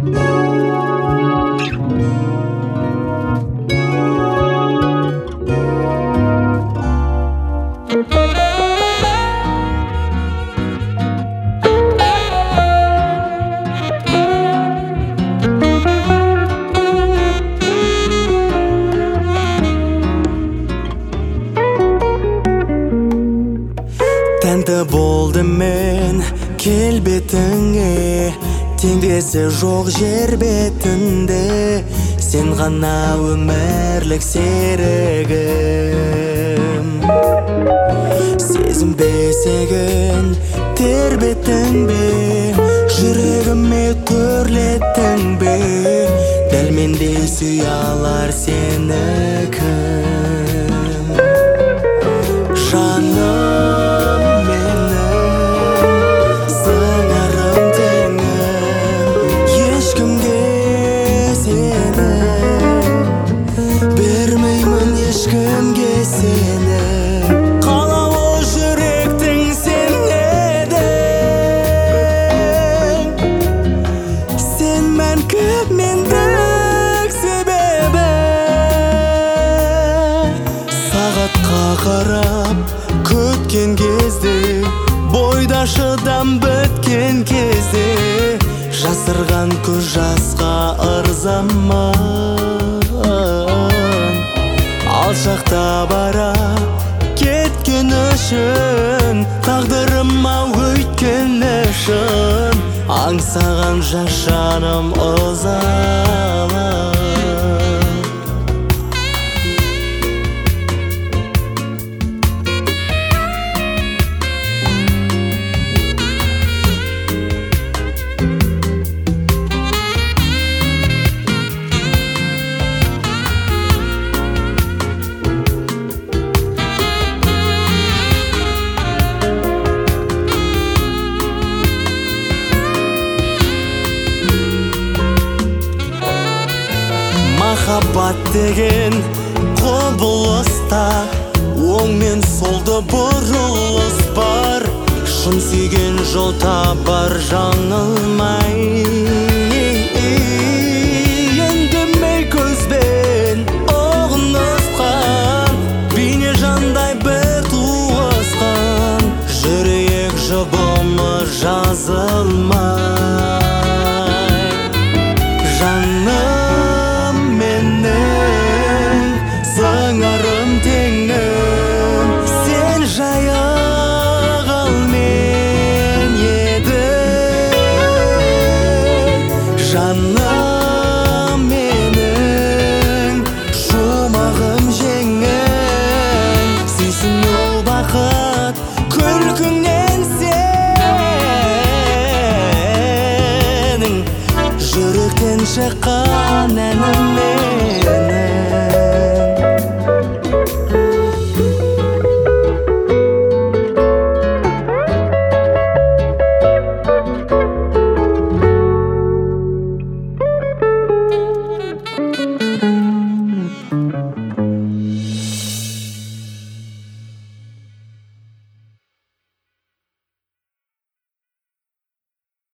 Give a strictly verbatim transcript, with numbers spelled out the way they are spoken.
Тәнті болдым мен келбетіңе, теңдесі жоқ жер бетінде. Сен ғана өмірлік серігім. Сезім бесігін тербеттің бе, жүрегіме төрлеттің бе. Дәл мендей сүй алар сені кім? Жаным менің, сыңарым теңім, ешкімге сені бермеймін, ешкімге сені. Қалауы жүректің сен едің, сен мәңгі мендік себебі. Сағатқа қарап күткен кезде, бойда шыдам біткен кезде, жасырған көз жасқа ырзаман. Алшақта бара кеткен үшін, тағдырыма өйткен үшін, аңсаған жас жаным ызалы. Махаббат деген құбылыста, оң мен солды бұрылыс бар. Шын сүйген жол табар жаңылмай. Үндемей көзбен ұғынысқан, бейне жандай бір туысқан, жүрек жұбымы жазылмай. Жаным менің, сыңарым теңім, сен жайық ал мен едің. Жаным менің, жұмағым жеңім, сүйсіну бақыт күлкіңнен сенің, жүректен шыққан